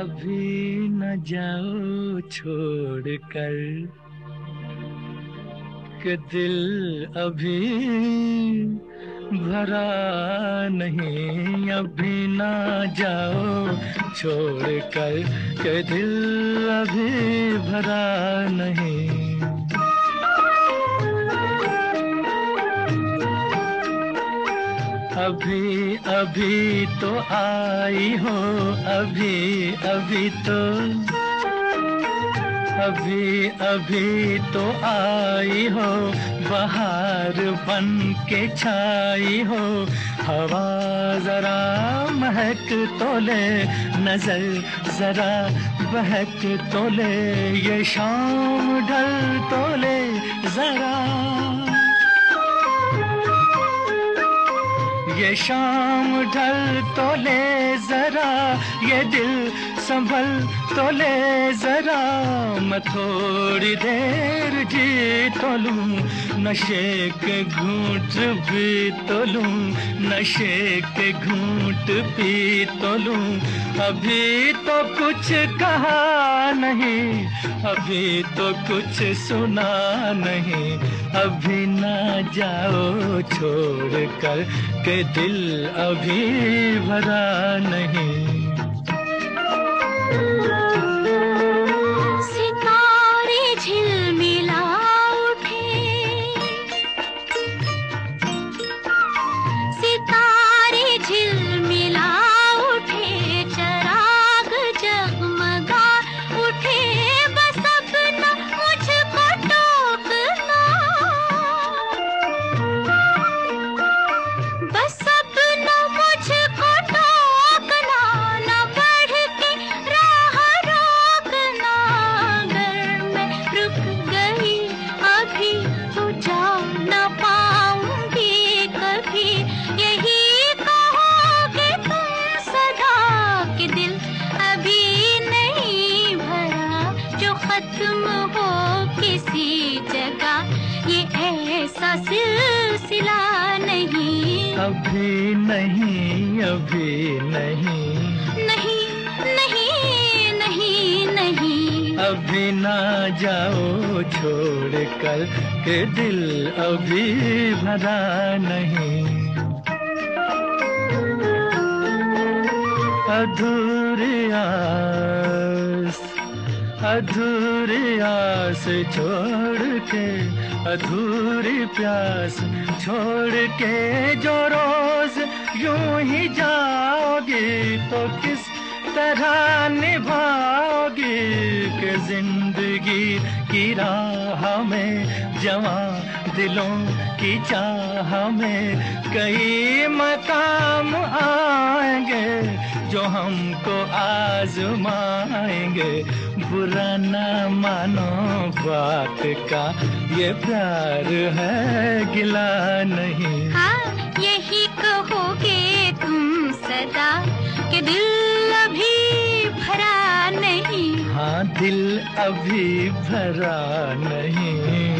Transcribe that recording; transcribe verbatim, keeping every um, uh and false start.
अभी न जाओ छोड़ कर कि दिल अभी भरा नहीं। अभी न जाओ छोड़ कर कि दिल अभी भरा नहीं। अभी अभी तो आई हो, अभी अभी तो अभी अभी तो आई हो, बहार बन के छाई हो। हवा जरा महक तो ले, नजर जरा बहक तो ले, ये शाम ढल तो ले जरा, ये शाम ढल तो ले जरा, ये दिल संभल तो ले जरा। मैं थोड़ी देर जी तो लूं, नशे के घूंट भी तो लूं, नशे के घूंट पी तो लूं। अभी तो कुछ कहा नहीं, अभी तो कुछ सुना नहीं। अभी ना जाओ छोड़ कर के दिल अभी भरा नहीं। सितारे झिलमिला उठे, सितारे झिलमिला उठे, चराग जगमगा उठे। बस अपना मुझको टोकना, बस अपना मुझको टोकना, न बढ़ के राह रोकना। अगर मैं रुक गई अभी तो जा न पाऊंगी कभी। यही कहोगे तुम सदा कि दिल अभी नहीं भरा, जो खत्म हो किसी जगह, ये ऐसा सिलसिला नहीं। अभी नहीं, अभी नहीं, नहीं नहीं नहीं नहीं। अभी ना जाओ छोड़ कर के दिल अभी भरा नहीं। अधूरी आस, अधूरी आस छोड़ के, अधूरी प्यास छोड़ के जो रोज यूं ही जाओगी, तो किस तरह निभाओगी कि जिंदगी की राह में, जवां दिलों की चाह में कई मकाम आएंगे जो हमको आजमाएंगे। बुरा न मानो बात का, ये प्यार है गिला नहीं। हाँ, यही कहोगे तुम सदा कि दिल अभी भरा नहीं। हाँ, दिल अभी भरा नहीं।